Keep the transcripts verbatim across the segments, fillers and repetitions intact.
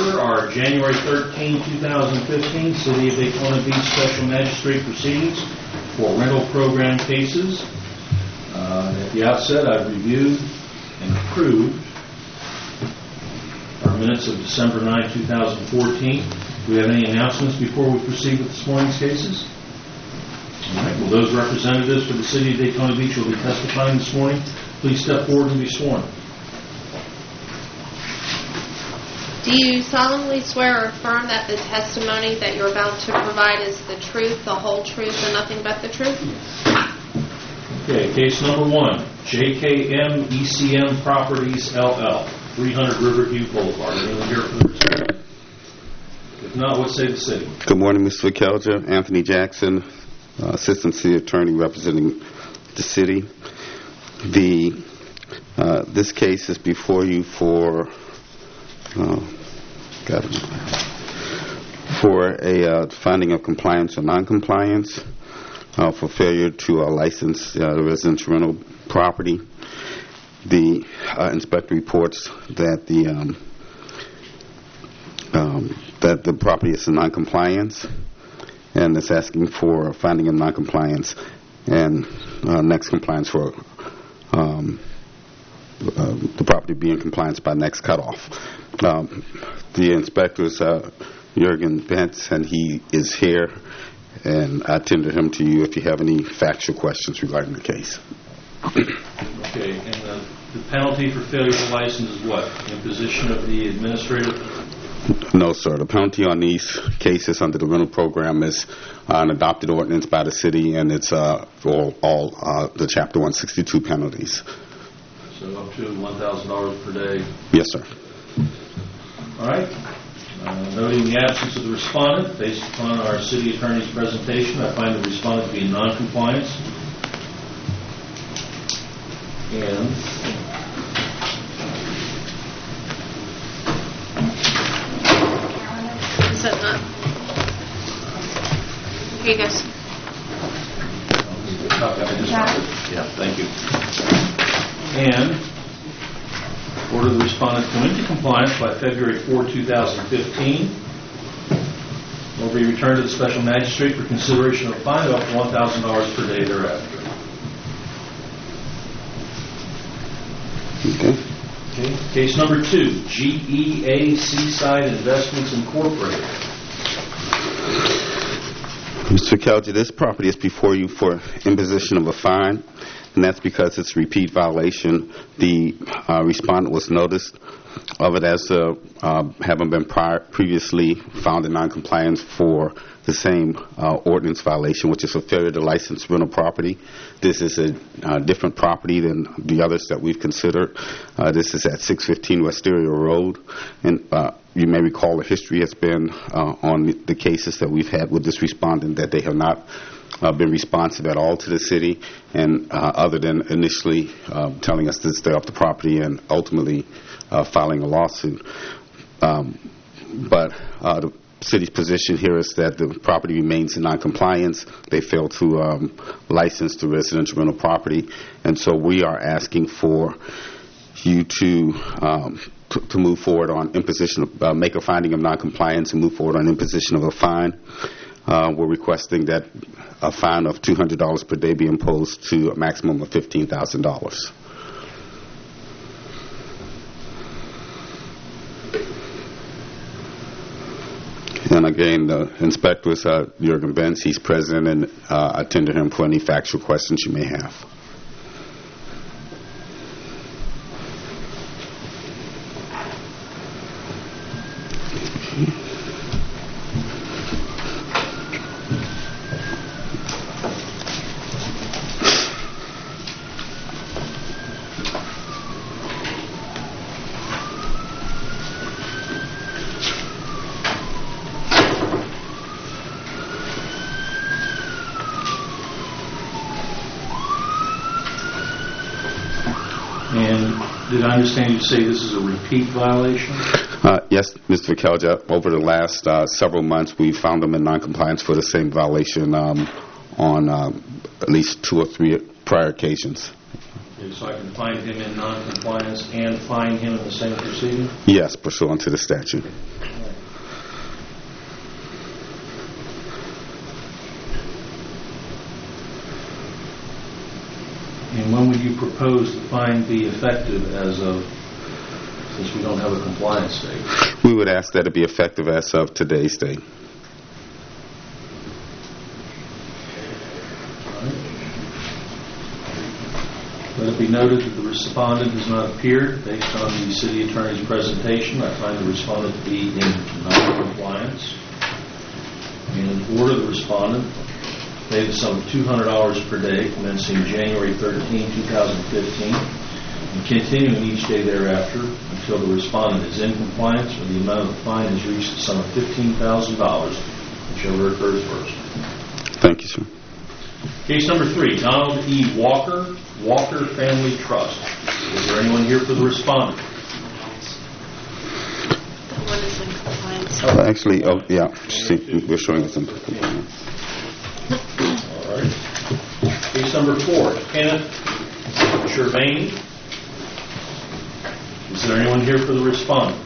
order our January thirteenth, twenty fifteen City of Daytona Beach Special Magistrate Proceedings for rental program cases. Uh, at the outset, I've reviewed and approved our minutes of December ninth, twenty fourteen. Do we have any announcements before we proceed with this morning's cases? All right. Will those representatives for the City of Daytona Beach who will be testifying this morning please step forward and be sworn? Do you solemnly swear or affirm that the testimony that you're about to provide is the truth, the whole truth, and nothing but the truth? Okay, case number one, J K M E C M Properties, L L, three hundred Riverview Boulevard. Anyone here for the respondent? If not, what say the city? Good morning, Mister Kelja. Anthony Jackson, uh, Assistant City Attorney representing the city. The uh, this case is before you for uh, got it, for a uh, finding of compliance or non-compliance uh, for failure to uh, license uh, residential rental property. The uh, inspector reports that the um, um, that the property is in non-compliance, and it's asking for a finding of non-compliance and uh, next compliance for um, uh, the property be in compliance by next cutoff. Um, the inspector is uh, Jurgen Benz, and he is here, and I tender him to you if you have any factual questions regarding the case. Okay, and the, the penalty for failure to license is what? Imposition of the administrative? No, sir. The penalty on these cases under the rental program is uh, an adopted ordinance by the city, and it's uh, all, all uh, the Chapter one sixty-two penalties. So up to one thousand dollars per day? Yes, sir. All right. Uh, noting the absence of the respondent, based upon our city attorney's presentation, I find the respondent to be in non-compliance. And Is that not? Here you go. Yeah, thank you. And order the respondent to come into compliance by February fourth, twenty fifteen. Will be returned to the special magistrate for consideration of a fine of up to one thousand dollars per day thereafter. Okay. Okay. Case number two, G E A Seaside Investments Incorporated. Mister Kelja, this property is before you for imposition of a fine, and that's because it's a repeat violation. The uh, respondent was noticed of it as uh, uh, having been prior, previously found in noncompliance for the same uh, ordinance violation, which is a failure to license rental property. This is a uh, different property than the others that we've considered. Uh, this is at six fifteen Wisteria Road, and uh, you may recall the history has been uh, on the cases that we've had with this respondent that they have not uh, been responsive at all to the city, and uh, other than initially uh, telling us to stay off the property and ultimately uh, filing a lawsuit. Um, but uh, the city's position here is that the property remains in noncompliance. They failed to um, license the residential rental property, and so we are asking for you to um, to, to move forward on imposition of, uh, make a finding of noncompliance and move forward on imposition of a fine. Uh, we're requesting that a fine of two hundred dollars per day be imposed to a maximum of fifteen thousand dollars. And again, the inspector is uh, Jurgen Benz. He's present, and uh, I tender him for any factual questions you may have. And did I understand you say this is a repeat violation? Uh, yes, Mister Kelja. Over the last uh, several months, we found them in noncompliance for the same violation um, on uh, at least two or three prior occasions. Okay, so I can find him in noncompliance and fine him in the same proceeding? Yes, pursuant to the statute. All when would you propose the fine be effective as of, since we don't have a compliance date? We would ask that it be effective as of today's date. Let it be noted that the respondent has not appeared. Based on the city attorney's presentation, I find the respondent to be in non-compliance. And order the respondent pay the sum of two hundred dollars per day commencing January thirteenth, two thousand fifteen, and continuing each day thereafter until the respondent is in compliance or the amount of the fine has reached the sum of fifteen thousand dollars, whichever occurs first. Thank you, sir. Case number three, Donald E. Walker, Walker Family Trust. Is there anyone here for the respondent? That one is in compliance. Uh, Actually, oh, yeah, see, we're showing us some. All right. Case number four, Kenneth Shervane. Is there anyone here for the respondent?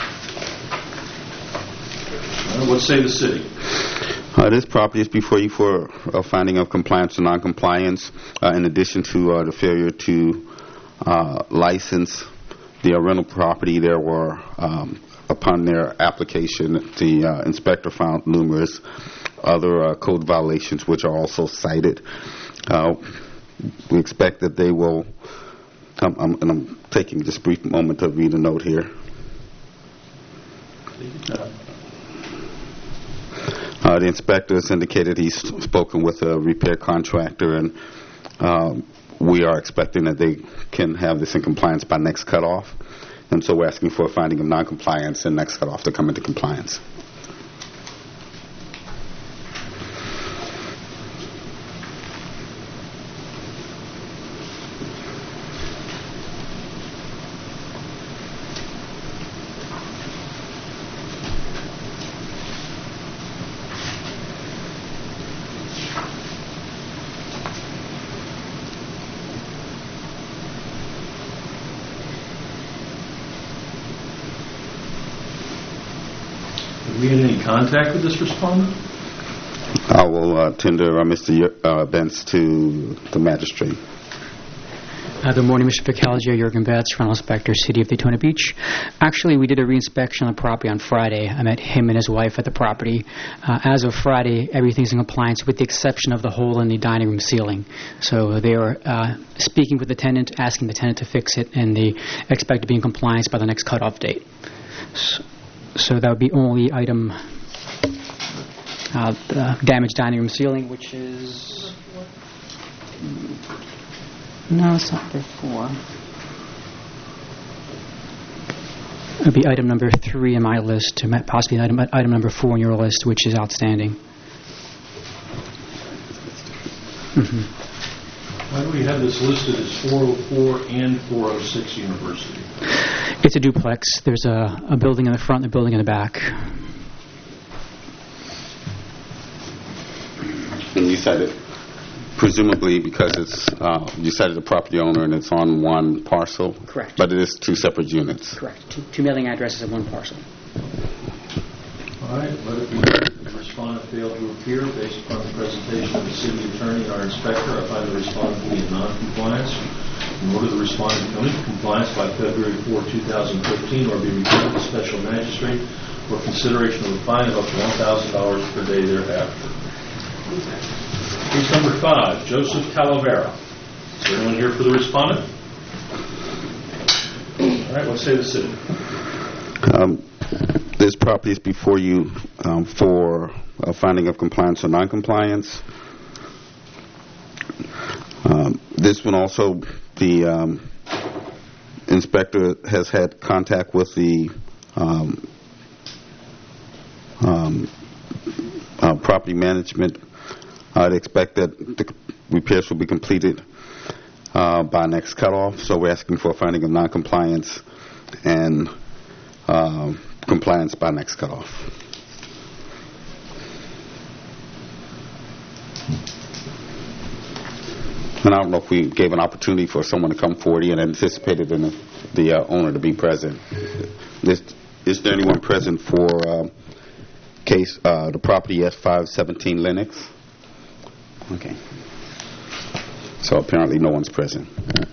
Uh, What say the city? Uh, this property is before you for a finding of compliance or non-compliance, uh, in addition to uh, the failure to uh, license the uh, rental property. There were, um, upon their application, the uh, inspector found numerous other uh, code violations which are also cited. Uh, we expect that they will, um, um, and I'm taking just a brief moment to read a note here. Uh, the inspector has indicated he's spoken with a repair contractor, and um, we are expecting that they can have this in compliance by next cutoff. And so we're asking for a finding of non-compliance and next cutoff to come into compliance. Have we had any contact with this respondent? I will uh, tender uh, Mister Y- uh, Bentz to the magistrate. Uh, good morning, Mister Picalgio, Jurgen Betz, Rental Inspector, City of Daytona Beach. Actually, we did a reinspection on the property on Friday. I met him and his wife at the property. Uh, as of Friday, everything's in compliance with the exception of the hole in the dining room ceiling. So they are uh, speaking with the tenant, asking the tenant to fix it, and they expect to be in compliance by the next cutoff date. So, so that would be only item uh, the damaged dining room ceiling, which is... No, it's not number four. It would be item number three in my list, to ma- possibly item, item number four on your list, which is outstanding. Mm-hmm. Why do we have this listed as four oh four and four oh six University? It's a duplex. There's a, a building in the front and a building in the back. And you said it, presumably because it's, uh, you cited the property owner and it's on one parcel? Correct. But it is two separate units? Correct. Two, two mailing addresses of one parcel. All right, let it be noted that the respondent failed to appear based upon the presentation of the city attorney and our inspector. I find the respondent to be in non-compliance. In order the respondent to come into compliance by February fourth, two thousand fifteen, or be referred to the special magistrate for consideration of a fine of up to one thousand dollars per day thereafter. Case number five, Joseph Talavera. Is there anyone here for the respondent? All right, what say the city? Um, this property is before you um, for a finding of compliance or non-compliance. Um, this one also, the um, inspector has had contact with the um, um, uh, property management. I'd expect that the repairs will be completed uh, by next cutoff, so we're asking for a finding of non-compliance and uh, compliance by next cutoff. And I don't know if we gave an opportunity for someone to come forward and anticipated in the, the uh, owner to be present. Is, is there anyone present for uh, case uh, the property S five seventeen Lennox? Okay. So apparently no one's present.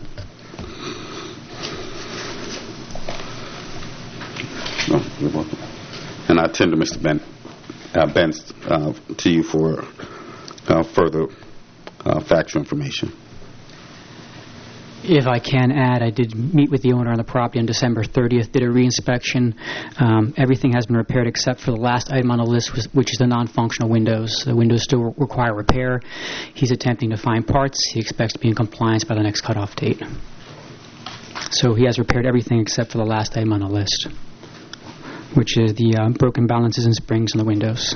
No, you're welcome. And I tender Mister Ben, uh, Benz uh, to you for uh, further uh, factual information. If I can add, I did meet with the owner on the property on December thirtieth, did a reinspection. Um, everything has been repaired except for the last item on the list, was, which is the non-functional windows. The windows still require repair. He's attempting to find parts. He expects to be in compliance by the next cutoff date. So he has repaired everything except for the last item on the list, which is the uh, broken balances and springs in the windows.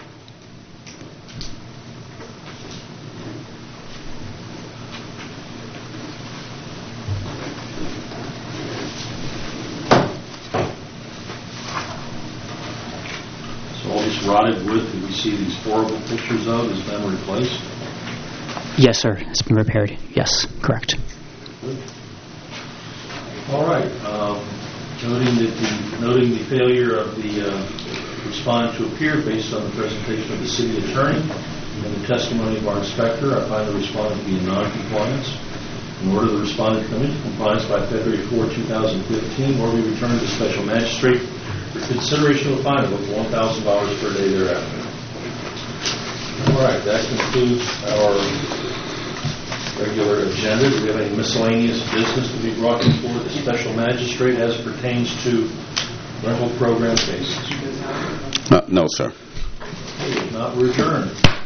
So all this rotted wood that we see these horrible pictures of has been replaced? Yes, sir. It's been repaired. Yes, correct. Good. All right. Um, noting that the noting the failure of the uh, respondent to appear based on the presentation of the city attorney and the testimony of our inspector, I find the respondent to be in non-compliance. In order the respondent to come into compliance by February fourth, two thousand fifteen, or be returned to special magistrate for consideration of a fine of up to one thousand dollars per day thereafter. All right, that concludes our regular agenda. Do we have any miscellaneous business to be brought before the special magistrate as pertains to rental program cases? Uh, no, sir. If not, we're adjourned.